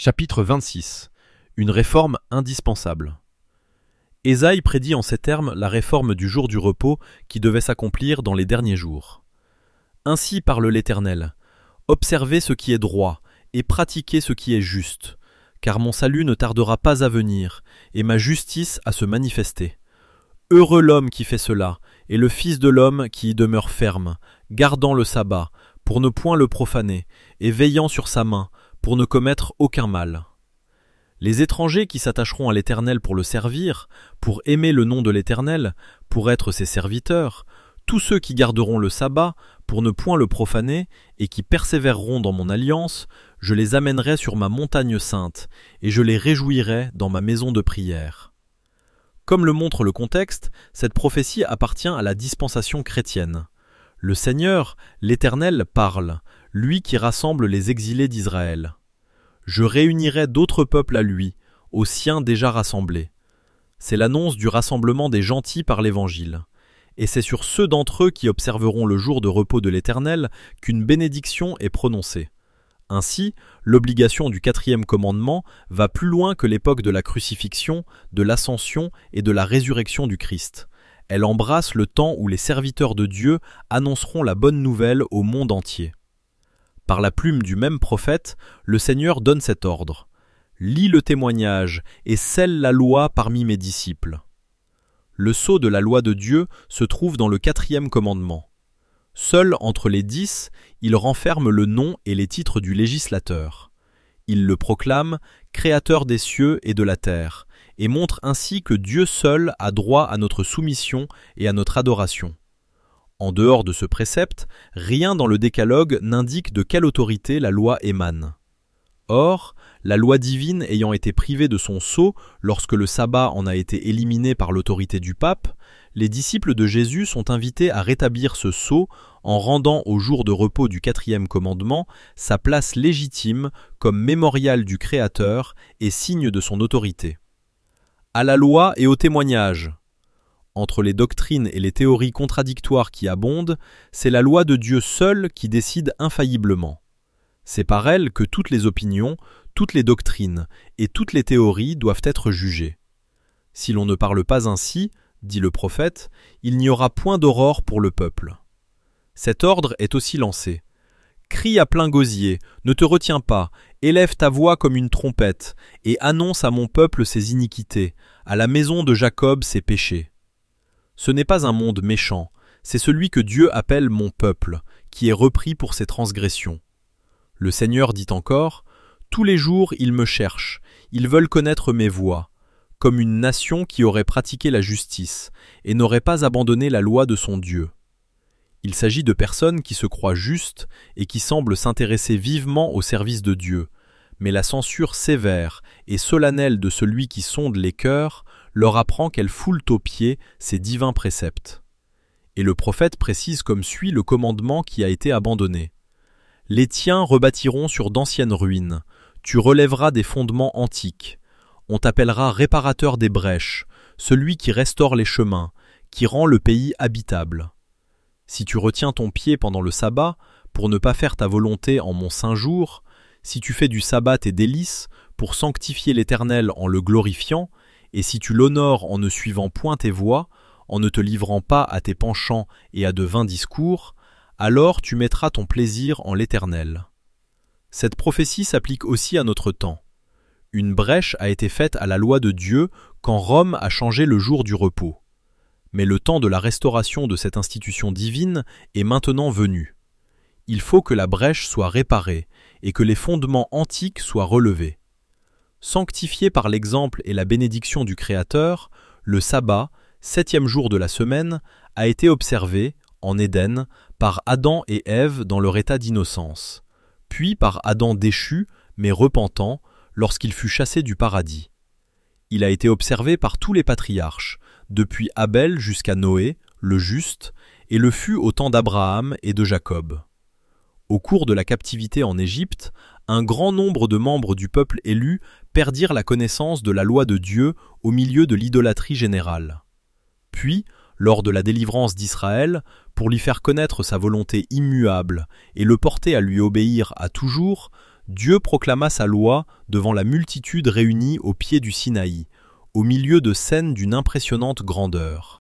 Chapitre 26. Une réforme indispensable. Ésaïe prédit en ces termes la réforme du jour du repos qui devait s'accomplir dans les derniers jours. Ainsi parle l'Éternel. Observez ce qui est droit et pratiquez ce qui est juste, car mon salut ne tardera pas à venir et ma justice à se manifester. Heureux l'homme qui fait cela, et le Fils de l'homme qui y demeure ferme, gardant le sabbat, pour ne point le profaner, et veillant sur sa main, pour ne commettre aucun mal. Les étrangers qui s'attacheront à l'Éternel pour le servir, pour aimer le nom de l'Éternel, pour être ses serviteurs, tous ceux qui garderont le sabbat, pour ne point le profaner, et qui persévéreront dans mon alliance, je les amènerai sur ma montagne sainte, et je les réjouirai dans ma maison de prière. Comme le montre le contexte, cette prophétie appartient à la dispensation chrétienne. Le Seigneur, l'Éternel, parle, lui qui rassemble les exilés d'Israël. Je réunirai d'autres peuples à lui, aux siens déjà rassemblés. C'est l'annonce du rassemblement des gentils par l'Évangile. Et c'est sur ceux d'entre eux qui observeront le jour de repos de l'Éternel qu'une bénédiction est prononcée. Ainsi, l'obligation du 4e commandement va plus loin que l'époque de la crucifixion, de l'ascension et de la résurrection du Christ. Elle embrasse le temps où les serviteurs de Dieu annonceront la bonne nouvelle au monde entier. Par la plume du même prophète, le Seigneur donne cet ordre. « Lis le témoignage et scelle la loi parmi mes disciples. » Le sceau de la loi de Dieu se trouve dans le 4e commandement. Seul entre les 10, il renferme le nom et les titres du législateur. Il le proclame « Créateur des cieux et de la terre » et montre ainsi que Dieu seul a droit à notre soumission et à notre adoration. En dehors de ce précepte, rien dans le décalogue n'indique de quelle autorité la loi émane. Or, la loi divine ayant été privée de son sceau lorsque le sabbat en a été éliminé par l'autorité du pape, les disciples de Jésus sont invités à rétablir ce sceau en rendant au jour de repos du 4e commandement sa place légitime comme mémorial du Créateur et signe de son autorité. À la loi et au témoignage. Entre les doctrines et les théories contradictoires qui abondent, c'est la loi de Dieu seule qui décide infailliblement. C'est par elle que toutes les opinions, toutes les doctrines et toutes les théories doivent être jugées. Si l'on ne parle pas ainsi, dit le prophète, il n'y aura point d'aurore pour le peuple. Cet ordre est aussi lancé. Crie à plein gosier, ne te retiens pas, élève ta voix comme une trompette, et annonce à mon peuple ses iniquités, à la maison de Jacob ses péchés. Ce n'est pas un monde méchant, c'est celui que Dieu appelle mon peuple, qui est repris pour ses transgressions. Le Seigneur dit encore, « Tous les jours ils me cherchent, ils veulent connaître mes voies, comme une nation qui aurait pratiqué la justice et n'aurait pas abandonné la loi de son Dieu. » Il s'agit de personnes qui se croient justes et qui semblent s'intéresser vivement au service de Dieu, mais la censure sévère et solennelle de celui qui sonde les cœurs leur apprend qu'elles foulent aux pieds ces divins préceptes. Et le prophète précise comme suit le commandement qui a été abandonné. « Les tiens rebâtiront sur d'anciennes ruines, tu relèveras des fondements antiques. On t'appellera réparateur des brèches, celui qui restaure les chemins, qui rend le pays habitable. Si tu retiens ton pied pendant le sabbat, pour ne pas faire ta volonté en mon saint jour, si tu fais du sabbat tes délices, pour sanctifier l'Éternel en le glorifiant, et si tu l'honores en ne suivant point tes voies, en ne te livrant pas à tes penchants et à de vains discours, alors tu mettras ton plaisir en l'Éternel. » Cette prophétie s'applique aussi à notre temps. Une brèche a été faite à la loi de Dieu quand Rome a changé le jour du repos. Mais le temps de la restauration de cette institution divine est maintenant venu. Il faut que la brèche soit réparée et que les fondements antiques soient relevés. Sanctifié par l'exemple et la bénédiction du Créateur, le sabbat, 7e jour de la semaine, a été observé, en Éden, par Adam et Ève dans leur état d'innocence, puis par Adam déchu, mais repentant, lorsqu'il fut chassé du paradis. Il a été observé par tous les patriarches, depuis Abel jusqu'à Noé, le juste, et le fut au temps d'Abraham et de Jacob. Au cours de la captivité en Égypte, un grand nombre de membres du peuple élu perdirent la connaissance de la loi de Dieu au milieu de l'idolâtrie générale. Puis, lors de la délivrance d'Israël, pour lui faire connaître sa volonté immuable et le porter à lui obéir à toujours, Dieu proclama sa loi devant la multitude réunie au pied du Sinaï, au milieu de scènes d'une impressionnante grandeur.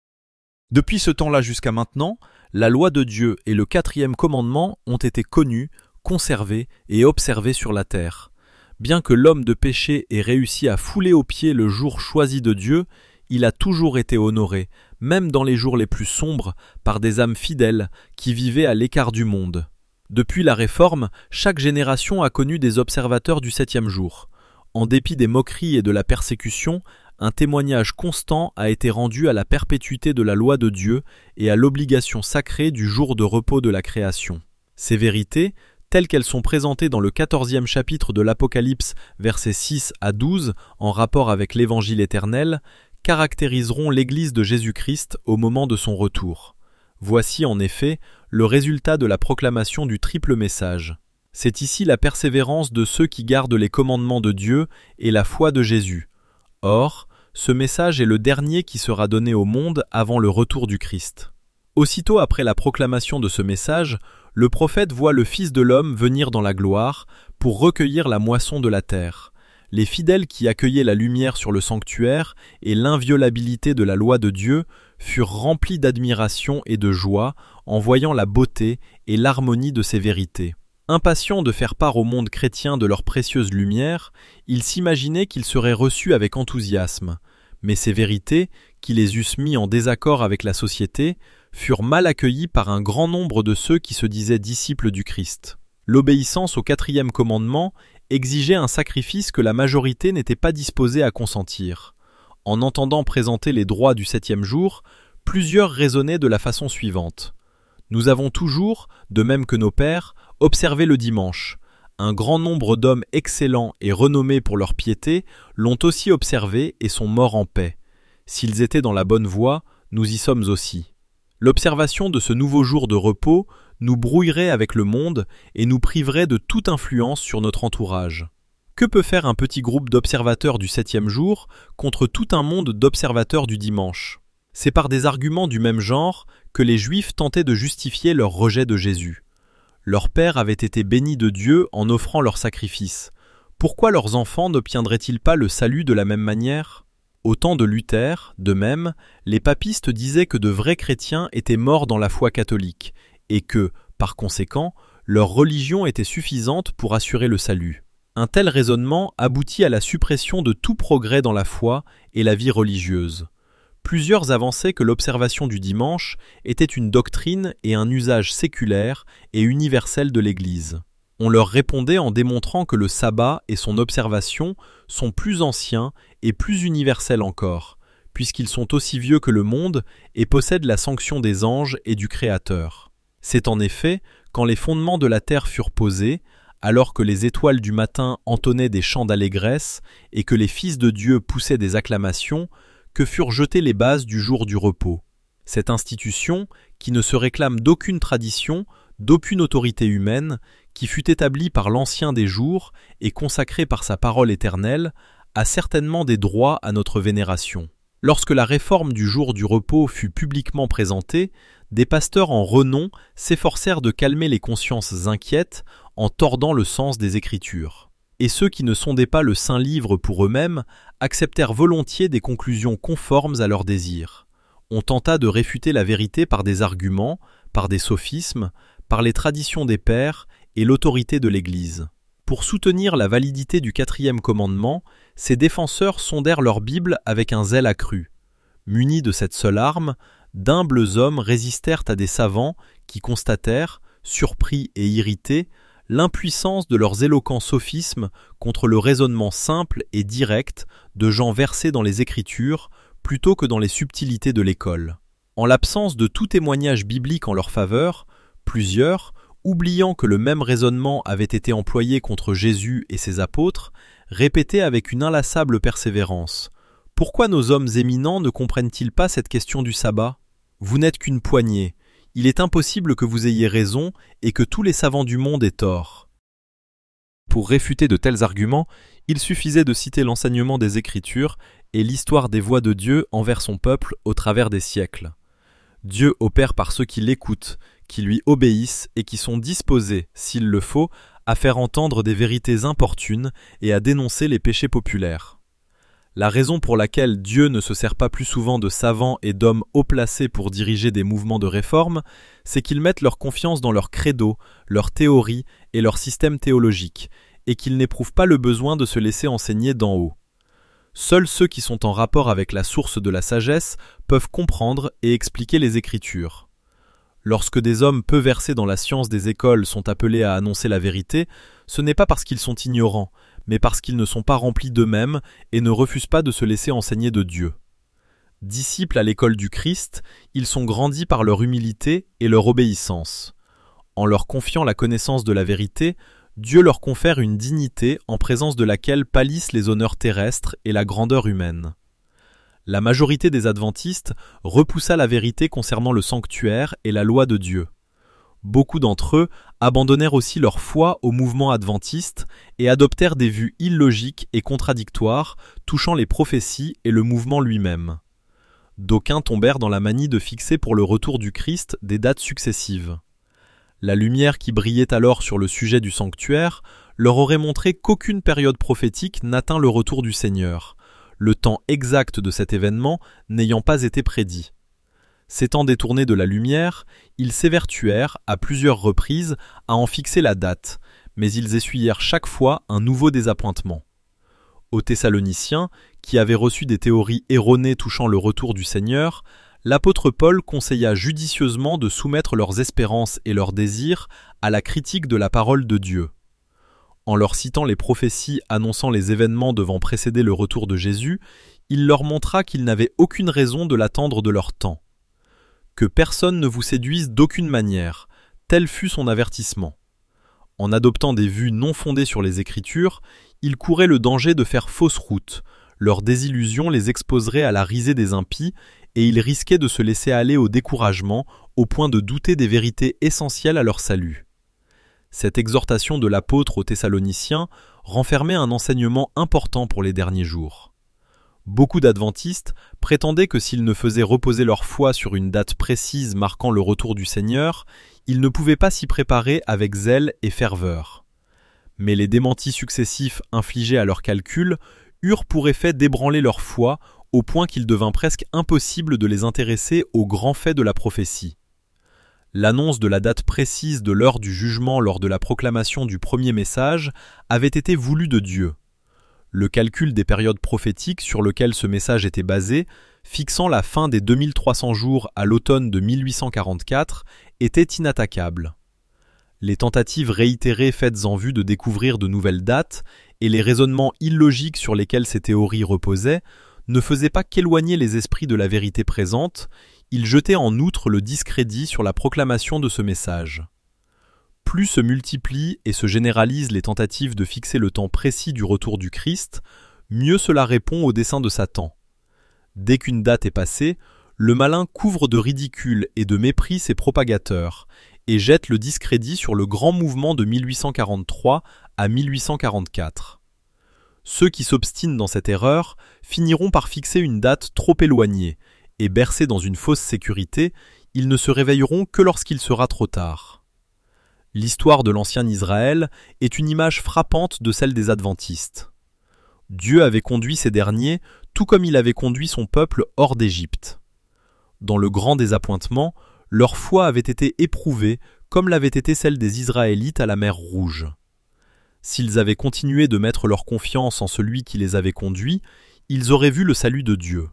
Depuis ce temps-là jusqu'à maintenant, la loi de Dieu et le 4e commandement ont été connus, conservés et observés sur la terre. Bien que l'homme de péché ait réussi à fouler aux pieds le jour choisi de Dieu, il a toujours été honoré, même dans les jours les plus sombres, par des âmes fidèles qui vivaient à l'écart du monde. Depuis la Réforme, chaque génération a connu des observateurs du 7e jour. En dépit des moqueries et de la persécution, un témoignage constant a été rendu à la perpétuité de la loi de Dieu et à l'obligation sacrée du jour de repos de la création. Ces vérités, telles qu'elles sont présentées dans le 14e chapitre de l'Apocalypse, versets 6 à 12, en rapport avec l'Évangile éternel, caractériseront l'Église de Jésus-Christ au moment de son retour. Voici en effet le résultat de la proclamation du triple message. C'est ici la persévérance de ceux qui gardent les commandements de Dieu et la foi de Jésus. Or, ce message est le dernier qui sera donné au monde avant le retour du Christ. Aussitôt après la proclamation de ce message, le prophète voit le Fils de l'homme venir dans la gloire pour recueillir la moisson de la terre. Les fidèles qui accueillaient la lumière sur le sanctuaire et l'inviolabilité de la loi de Dieu furent remplis d'admiration et de joie en voyant la beauté et l'harmonie de ces vérités. Impatients de faire part au monde chrétien de leur précieuse lumière, ils s'imaginaient qu'ils seraient reçus avec enthousiasme. Mais ces vérités, qui les eussent mis en désaccord avec la société, furent mal accueillies par un grand nombre de ceux qui se disaient disciples du Christ. L'obéissance au 4e commandement exigeait un sacrifice que la majorité n'était pas disposée à consentir. En entendant présenter les droits du 7e jour, plusieurs raisonnaient de la façon suivante. Nous avons toujours, de même que nos pères, observé le dimanche. Un grand nombre d'hommes excellents et renommés pour leur piété l'ont aussi observé et sont morts en paix. S'ils étaient dans la bonne voie, nous y sommes aussi. L'observation de ce nouveau jour de repos nous brouillerait avec le monde et nous priverait de toute influence sur notre entourage. Que peut faire un petit groupe d'observateurs du 7e jour contre tout un monde d'observateurs du dimanche ? C'est par des arguments du même genre que les Juifs tentaient de justifier leur rejet de Jésus. Leurs pères avaient été bénis de Dieu en offrant leurs sacrifices. Pourquoi leurs enfants n'obtiendraient-ils pas le salut de la même manière ? Au temps de Luther, de même, les papistes disaient que de vrais chrétiens étaient morts dans la foi catholique, et que, par conséquent, leur religion était suffisante pour assurer le salut. Un tel raisonnement aboutit à la suppression de tout progrès dans la foi et la vie religieuse. Plusieurs avançaient que l'observation du dimanche était une doctrine et un usage séculaire et universel de l'Église. On leur répondait en démontrant que le sabbat et son observation sont plus anciens et plus universels encore, puisqu'ils sont aussi vieux que le monde et possèdent la sanction des anges et du Créateur. C'est en effet quand les fondements de la terre furent posés, alors que les étoiles du matin entonnaient des chants d'allégresse et que les fils de Dieu poussaient des acclamations, que furent jetées les bases du jour du repos. Cette institution, qui ne se réclame d'aucune tradition, d'aucune autorité humaine, qui fut établie par l'Ancien des jours et consacrée par sa parole éternelle, a certainement des droits à notre vénération. Lorsque la réforme du jour du repos fut publiquement présentée, des pasteurs en renom s'efforcèrent de calmer les consciences inquiètes en tordant le sens des Écritures. Et ceux qui ne sondaient pas le Saint Livre pour eux-mêmes acceptèrent volontiers des conclusions conformes à leurs désirs. On tenta de réfuter la vérité par des arguments, par des sophismes, par les traditions des pères et l'autorité de l'Église. Pour soutenir la validité du 4e commandement, ces défenseurs sondèrent leur Bible avec un zèle accru. Munis de cette seule arme, d'humbles hommes résistèrent à des savants qui constatèrent, surpris et irrités, l'impuissance de leurs éloquents sophismes contre le raisonnement simple et direct de gens versés dans les Écritures plutôt que dans les subtilités de l'école. En l'absence de tout témoignage biblique en leur faveur, plusieurs, oubliant que le même raisonnement avait été employé contre Jésus et ses apôtres, répétaient avec une inlassable persévérance : « Pourquoi nos hommes éminents ne comprennent-ils pas cette question du sabbat ? Vous n'êtes qu'une poignée. Il est impossible que vous ayez raison et que tous les savants du monde aient tort. » Pour réfuter de tels arguments, il suffisait de citer l'enseignement des Écritures et l'histoire des voies de Dieu envers son peuple au travers des siècles. Dieu opère par ceux qui l'écoutent, qui lui obéissent et qui sont disposés, s'il le faut, à faire entendre des vérités importunes et à dénoncer les péchés populaires. La raison pour laquelle Dieu ne se sert pas plus souvent de savants et d'hommes haut placés pour diriger des mouvements de réforme, c'est qu'ils mettent leur confiance dans leur credo, leurs théories et leur système théologique, et qu'ils n'éprouvent pas le besoin de se laisser enseigner d'en haut. Seuls ceux qui sont en rapport avec la source de la sagesse peuvent comprendre et expliquer les Écritures. Lorsque des hommes peu versés dans la science des écoles sont appelés à annoncer la vérité, ce n'est pas parce qu'ils sont ignorants, mais parce qu'ils ne sont pas remplis d'eux-mêmes et ne refusent pas de se laisser enseigner de Dieu. Disciples à l'école du Christ, ils sont grandis par leur humilité et leur obéissance. En leur confiant la connaissance de la vérité, Dieu leur confère une dignité en présence de laquelle pâlissent les honneurs terrestres et la grandeur humaine. La majorité des adventistes repoussa la vérité concernant le sanctuaire et la loi de Dieu. Beaucoup d'entre eux abandonnèrent aussi leur foi au mouvement adventiste et adoptèrent des vues illogiques et contradictoires touchant les prophéties et le mouvement lui-même. D'aucuns tombèrent dans la manie de fixer pour le retour du Christ des dates successives. La lumière qui brillait alors sur le sujet du sanctuaire leur aurait montré qu'aucune période prophétique n'atteint le retour du Seigneur, le temps exact de cet événement n'ayant pas été prédit. S'étant détournés de la lumière, ils s'évertuèrent, à plusieurs reprises, à en fixer la date, mais ils essuyèrent chaque fois un nouveau désappointement. Aux Thessaloniciens, qui avaient reçu des théories erronées touchant le retour du Seigneur, l'apôtre Paul conseilla judicieusement de soumettre leurs espérances et leurs désirs à la critique de la parole de Dieu. En leur citant les prophéties annonçant les événements devant précéder le retour de Jésus, il leur montra qu'ils n'avaient aucune raison de l'attendre de leur temps. Que personne ne vous séduise d'aucune manière, tel fut son avertissement. En adoptant des vues non fondées sur les Écritures, ils couraient le danger de faire fausse route, leur désillusion les exposerait à la risée des impies, et ils risquaient de se laisser aller au découragement au point de douter des vérités essentielles à leur salut. Cette exhortation de l'apôtre aux Thessaloniciens renfermait un enseignement important pour les derniers jours. Beaucoup d'adventistes prétendaient que s'ils ne faisaient reposer leur foi sur une date précise marquant le retour du Seigneur, ils ne pouvaient pas s'y préparer avec zèle et ferveur. Mais les démentis successifs infligés à leurs calculs eurent pour effet d'ébranler leur foi au point qu'il devint presque impossible de les intéresser aux grands faits de la prophétie. L'annonce de la date précise de l'heure du jugement lors de la proclamation du premier message avait été voulue de Dieu. Le calcul des périodes prophétiques sur lequel ce message était basé, fixant la fin des 2300 jours à l'automne de 1844, était inattaquable. Les tentatives réitérées faites en vue de découvrir de nouvelles dates et les raisonnements illogiques sur lesquels ces théories reposaient ne faisaient pas qu'éloigner les esprits de la vérité présente, ils jetaient en outre le discrédit sur la proclamation de ce message. Plus se multiplient et se généralisent les tentatives de fixer le temps précis du retour du Christ, mieux cela répond au dessein de Satan. Dès qu'une date est passée, le malin couvre de ridicule et de mépris ses propagateurs et jette le discrédit sur le grand mouvement de 1843 à 1844. Ceux qui s'obstinent dans cette erreur finiront par fixer une date trop éloignée, et bercés dans une fausse sécurité, ils ne se réveilleront que lorsqu'il sera trop tard. L'histoire de l'ancien Israël est une image frappante de celle des adventistes. Dieu avait conduit ces derniers tout comme il avait conduit son peuple hors d'Égypte. Dans le grand désappointement, leur foi avait été éprouvée comme l'avait été celle des Israélites à la mer Rouge. S'ils avaient continué de mettre leur confiance en celui qui les avait conduits, ils auraient vu le salut de Dieu.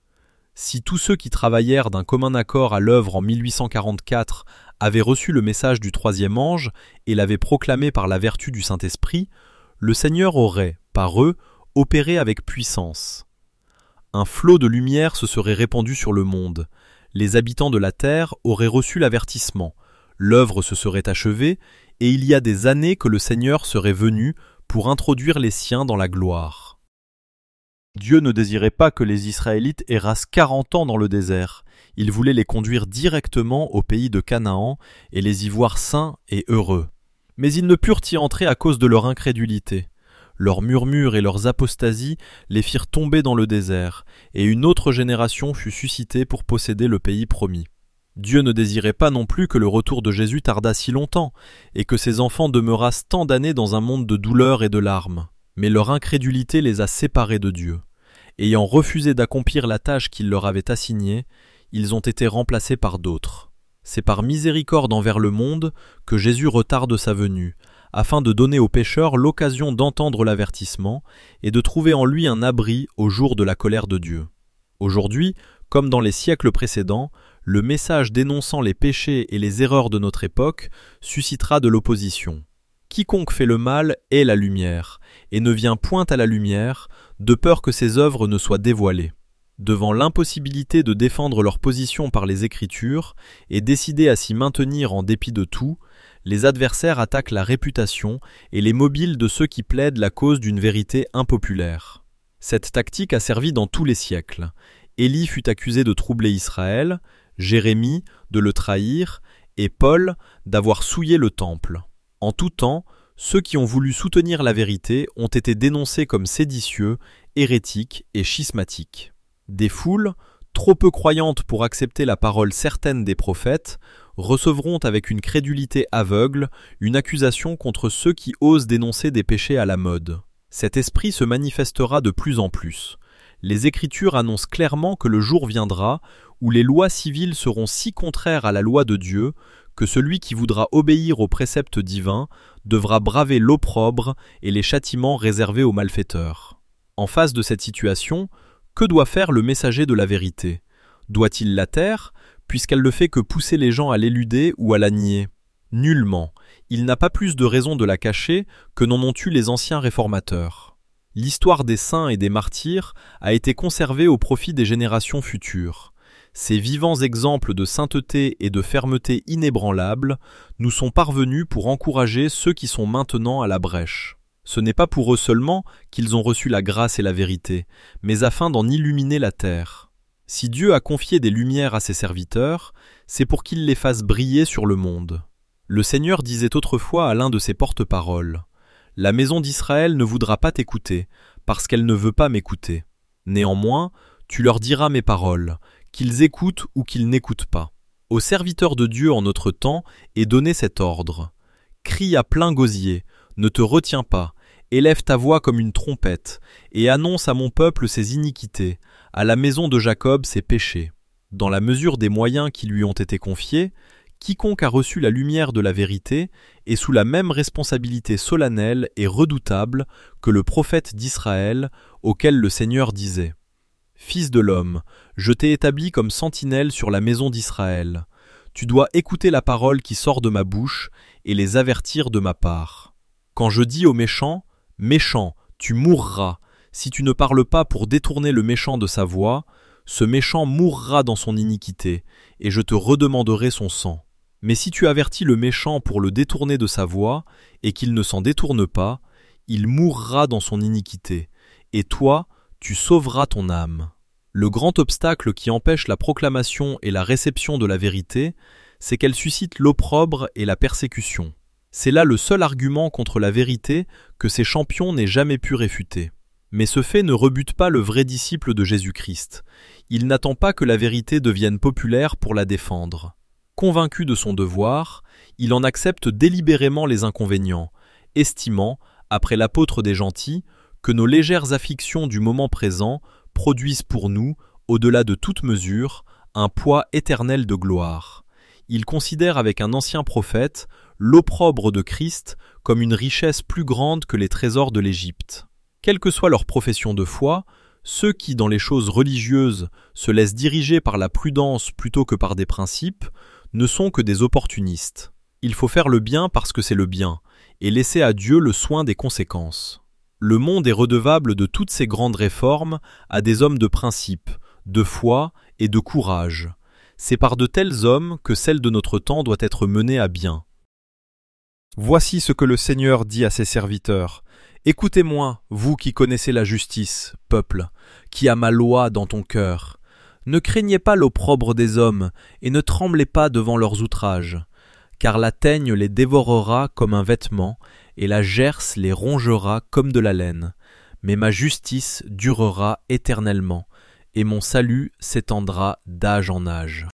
Si tous ceux qui travaillèrent d'un commun accord à l'œuvre en 1844 avaient reçu le message du troisième ange et l'avaient proclamé par la vertu du Saint-Esprit, le Seigneur aurait, par eux, opéré avec puissance. Un flot de lumière se serait répandu sur le monde, les habitants de la terre auraient reçu l'avertissement, l'œuvre se serait achevée, et il y a des années que le Seigneur serait venu pour introduire les siens dans la gloire. Dieu ne désirait pas que les Israélites errassent 40 ans dans le désert. Il voulait les conduire directement au pays de Canaan et les y voir saints et heureux. Mais ils ne purent y entrer à cause de leur incrédulité. Leurs murmures et leurs apostasies les firent tomber dans le désert, et une autre génération fut suscitée pour posséder le pays promis. Dieu ne désirait pas non plus que le retour de Jésus tardât si longtemps, et que ses enfants demeurassent tant d'années dans un monde de douleur et de larmes. Mais leur incrédulité les a séparés de Dieu. Ayant refusé d'accomplir la tâche qu'il leur avait assignée, ils ont été remplacés par d'autres. C'est par miséricorde envers le monde que Jésus retarde sa venue, afin de donner aux pécheurs l'occasion d'entendre l'avertissement et de trouver en lui un abri au jour de la colère de Dieu. Aujourd'hui, comme dans les siècles précédents, le message dénonçant les péchés et les erreurs de notre époque suscitera de l'opposition. Quiconque fait le mal est la lumière, et ne vient point à la lumière, de peur que ses œuvres ne soient dévoilées. Devant l'impossibilité de défendre leur position par les Écritures et décidés à s'y maintenir en dépit de tout, les adversaires attaquent la réputation et les mobiles de ceux qui plaident la cause d'une vérité impopulaire. Cette tactique a servi dans tous les siècles. Élie fut accusé de troubler Israël, Jérémie de le trahir et Paul d'avoir souillé le temple. En tout temps, ceux qui ont voulu soutenir la vérité ont été dénoncés comme séditieux, hérétiques et schismatiques. Des foules, trop peu croyantes pour accepter la parole certaine des prophètes, recevront avec une crédulité aveugle une accusation contre ceux qui osent dénoncer des péchés à la mode. Cet esprit se manifestera de plus en plus. Les Écritures annoncent clairement que le jour viendra où les lois civiles seront si contraires à la loi de Dieu que celui qui voudra obéir aux préceptes divins devra braver l'opprobre et les châtiments réservés aux malfaiteurs. En face de cette situation, que doit faire le messager de la vérité? Doit-il la taire, puisqu'elle ne fait que pousser les gens à l'éluder ou à la nier? Nullement. Il n'a pas plus de raison de la cacher que n'en ont eu les anciens réformateurs. L'histoire des saints et des martyrs a été conservée au profit des générations futures. Ces vivants exemples de sainteté et de fermeté inébranlables nous sont parvenus pour encourager ceux qui sont maintenant à la brèche. Ce n'est pas pour eux seulement qu'ils ont reçu la grâce et la vérité, mais afin d'en illuminer la terre. Si Dieu a confié des lumières à ses serviteurs, c'est pour qu'ils les fassent briller sur le monde. Le Seigneur disait autrefois à l'un de ses porte-paroles : « La maison d'Israël ne voudra pas t'écouter, parce qu'elle ne veut pas m'écouter. Néanmoins, tu leur diras mes paroles, qu'ils écoutent ou qu'ils n'écoutent pas. » Aux serviteurs de Dieu en notre temps est donné cet ordre. Crie à plein gosier, ne te retiens pas, élève ta voix comme une trompette, et annonce à mon peuple ses iniquités, à la maison de Jacob ses péchés. Dans la mesure des moyens qui lui ont été confiés, quiconque a reçu la lumière de la vérité est sous la même responsabilité solennelle et redoutable que le prophète d'Israël, auquel le Seigneur disait : « Fils de l'homme, je t'ai établi comme sentinelle sur la maison d'Israël. Tu dois écouter la parole qui sort de ma bouche et les avertir de ma part. Quand je dis au méchant : méchant, tu mourras, si tu ne parles pas pour détourner le méchant de sa voie, ce méchant mourra dans son iniquité, et je te redemanderai son sang. Mais si tu avertis le méchant pour le détourner de sa voie, et qu'il ne s'en détourne pas, il mourra dans son iniquité, et toi, tu sauveras ton âme. » Le grand obstacle qui empêche la proclamation et la réception de la vérité, c'est qu'elle suscite l'opprobre et la persécution. C'est là le seul argument contre la vérité que ces champions n'aient jamais pu réfuter. Mais ce fait ne rebute pas le vrai disciple de Jésus-Christ. Il n'attend pas que la vérité devienne populaire pour la défendre. Convaincu de son devoir, il en accepte délibérément les inconvénients, estimant, après l'apôtre des gentils, que nos légères afflictions du moment présent produisent pour nous, au-delà de toute mesure, un poids éternel de gloire. Il considère avec un ancien prophète l'opprobre de Christ comme une richesse plus grande que les trésors de l'Égypte. Quelle que soit leur profession de foi, ceux qui, dans les choses religieuses, se laissent diriger par la prudence plutôt que par des principes, ne sont que des opportunistes. Il faut faire le bien parce que c'est le bien, et laisser à Dieu le soin des conséquences. Le monde est redevable de toutes ces grandes réformes à des hommes de principe, de foi et de courage. C'est par de tels hommes que celle de notre temps doit être menée à bien. Voici ce que le Seigneur dit à ses serviteurs. Écoutez-moi, vous qui connaissez la justice, peuple, qui a ma loi dans ton cœur. Ne craignez pas l'opprobre des hommes, et ne tremblez pas devant leurs outrages, car la teigne les dévorera comme un vêtement, et la gerce les rongera comme de la laine. Mais ma justice durera éternellement, et mon salut s'étendra d'âge en âge.